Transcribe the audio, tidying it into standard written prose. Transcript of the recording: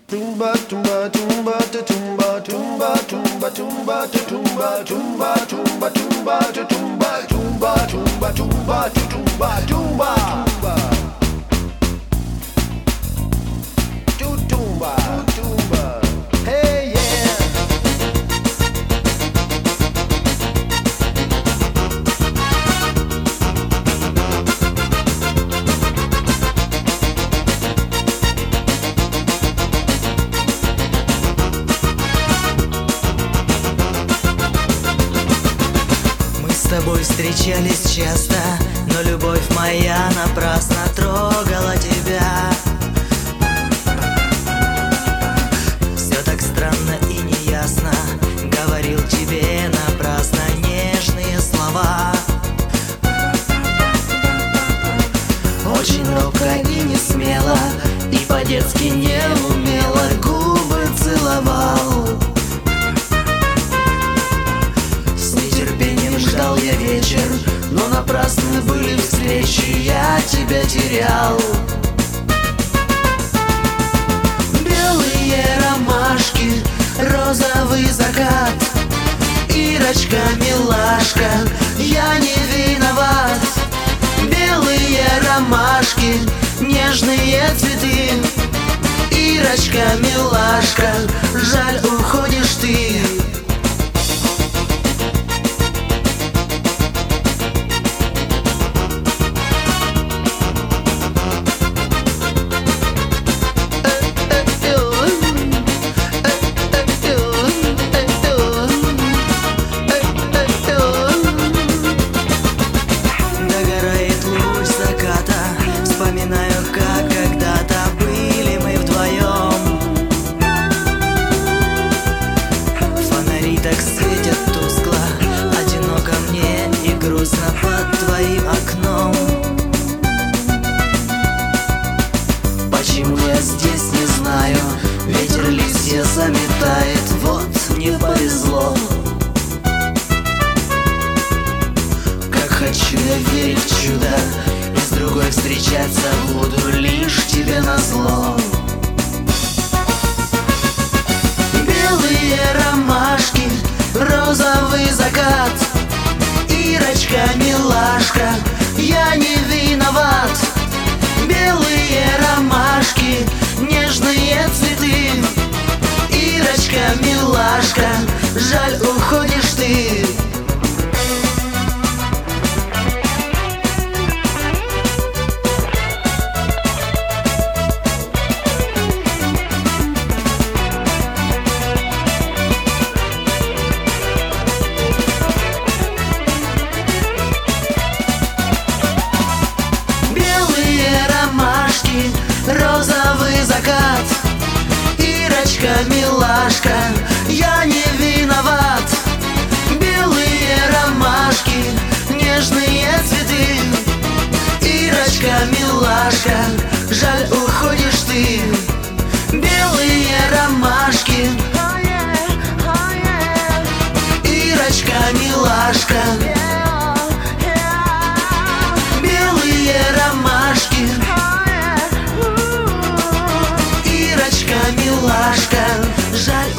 Tumba tumba tumba tumba tumba tumba tumba tumba tumba tumba tumba tumba tumba tumba tumba tumba tumba tumba tumba hey yeah. С тобой встречались часто, но любовь моя напрасно трогала тебя. Все так странно и неясно, говорил тебе напрасно нежные слова. Очень робко и не смело, и по-детски не умело губы целовал. Ждал я вечер, но напрасны были встречи, я тебя терял. Белые ромашки, розовый закат, Ирочка, милашка, я не виноват. Белые ромашки, нежные цветы, Ирочка, милашка, жаль, уходишь ты. Вспоминаю, как когда-то были мы вдвоем. Фонари так светят тускло, одиноко мне и грустно под твоим окном. Почему я здесь, не знаю, ветер листья заметает, вот не повезло. Как хочу я верить в чудо, с другой встречаться буду лишь тебе назло. Белые ромашки, розовый закат, Ирочка, милашка, я не виноват. Белые ромашки, нежные цветы, Ирочка, милашка, жаль, уходишь ты. Розовый закат, Ирочка, милашка, я не виноват. Белые ромашки, нежные цветы, Ирочка, милашка, жаль, уходишь ты. Белые ромашки, Ирочка, милашка, белые ромашки, милашка, жаль,